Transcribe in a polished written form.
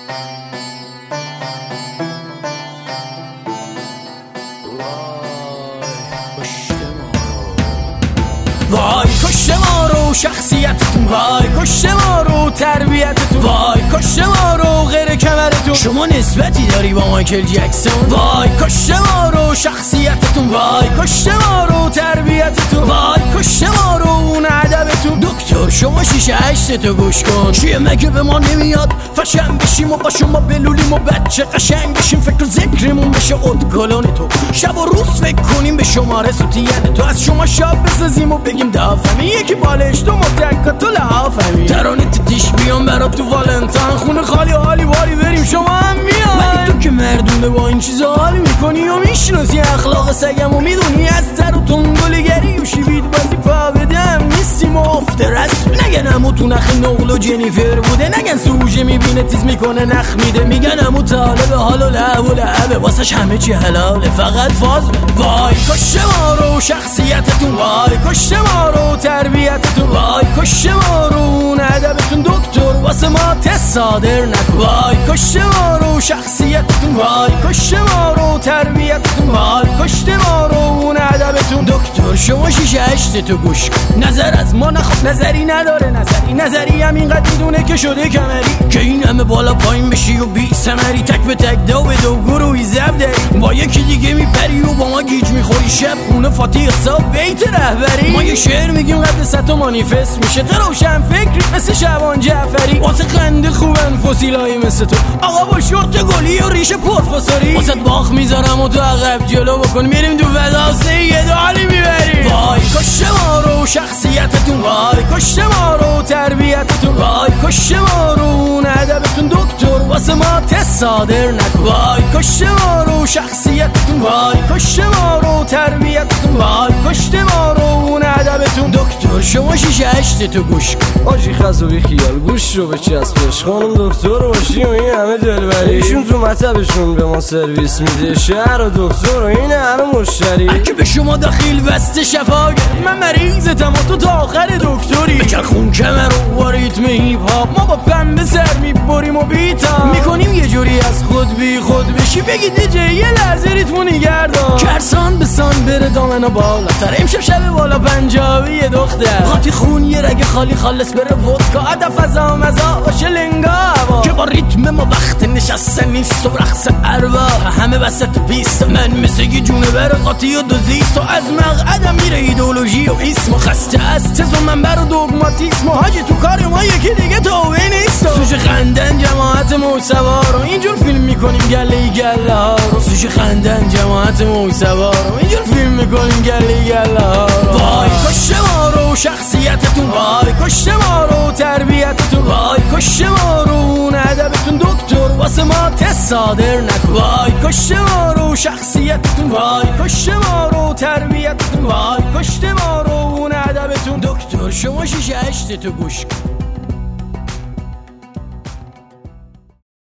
وای کشته ما رو شخصیتتون، وای کشته ما رو تربیتتون، وای کشته ما رو غیر کمرتون، شما نسبتی داری با مایکل جکسون. وای کشته ما رو شخصیتتون، وای کشته ما رو تربیتتون، وای کشته ما رو اون ادبتون. دکتر شما 6-8 تا گوش کن، چیه مگه به ما نمیاد فشن بشیم و با شما بلولیم و بچه قشنگ بشیم، فکر و ذکرمون بشه ادکلون تو، شب و روز فکر کنیم به شماره سوتین تو، از شما شاب بسازیم و بگیم دافمی، یکی بالش تو متک تو لحافمی، ترانه تیش بیام برا تو والنتاین، خونه خالی حالی باری بریم شما هم میای، ولی تو که مردونه با این چیزا حال میکنی و میشناسی اخلاق سگم و میدونی از در و تنگلگری و شیوید بازی پا بدم نیستیم و افته رسم، نگن امو تو نخ نقل و جنیفر بوده، نگن سوژه میبینه تیز میکنه نخ میده، میگن امو طالب حال و لعب و لعبه واسش همه چی حلاله فقط فاز. وای کشته ما رو شخصیتتون، وای کشته ما رو تربیتتون، وای کشته ما رو اون ادبتون، دکتر واسه ما تست صادر نکن. وای کشته ما رو شخصیتتون، وای کشته ما رو تربیتتون، وای کشته ما رو اون ادبتون. دکتر شما 6-8 تو گوش کن، نظر از ما نخواد، نظری نداره، نظری هم اینقدر میدونه که شده کمری، که این همه بالا پایین بشی و بی ثمری، تک به تک دو به دو گروهی زب داری، با یکی دیگه میپری و با ما گیج میخوری، شب خونه فاتی حساب بیت رهبری، ما یه شعر میگیم قد 100 تا مانیفست میشه، تو روشن فکری مثل شبان جعفری، واسه خنده خوبن فسیلایی مثل تو آقا با شورت گلی و ریش پرفساری، واسه باخ میذارم و تو عقب جلو بکن، میریم تو فداسه یه دالی میبریم. وای کشته ما رو شخصیتتون، وای کشته ما رو تربیتتون، وای کشته ما رو اون ادبتون، دکتر واسه ما تست صادر نکن. وای کشته ما رو شخصیتتون، وای کشته ما رو تربیتتون، وای کشته ما رو اون ادبتون، دکتر شما 6-8 تو گوش کن. آجی خزوی خیال گوش رو بچسبش، خانم دکتر باشی و این همه دلبری، ایشون تو مطبشون به ما سرویس میده، شهر و دکتر و این همه مشتری، اگه به شما داخل بسته شفاگر، من مریضتم و تو تا آخر دکتری، بچر خون کمر و واریتم هیپ هاپ، ما با پنبه سر میبریم و بیتا میکنیم یه جوری از خود بی خود بشی، بگی دیجی یه لحظه ریتمو نگردان، کرسان به سان بره دامنو بالاتر، امشب شب بالا پنجابی دختر، خاطی خون یه رگ خالی خالص بره ودکا، هدف از آمزا باشه لنگا، که با ریتم ما وقت نشستن نیست و رقص ارواح همه وسط پیست، من مثل یه جونور قاطی و دوزیست، و از مقعدم میره ایدولوژی و اسم، و خسته از تز و منبر و دوگماتیسم، و حاجی تو کار ما یکی دیگه توبه نیست، سوژه خندن جماعت موسوار رو اینجور فیلم میکنیم گله گله ها رو، سوژه خندن جماعت موسوار رو اینجور فیلم میکنیم گله گله ها رو. وای کشته ما رو شخصیتتون، وای کشته ما رو تربیتتون، وای کشته ما رو اون ادبتون، دکتر واسه ما تست صادر نکن. وای کشته ما رو شخصیتتون، وای کشته ما رو تربیتتون، وای کشته ما رو اون ادبتون، دکتر شما 6-8 تو گوش کن.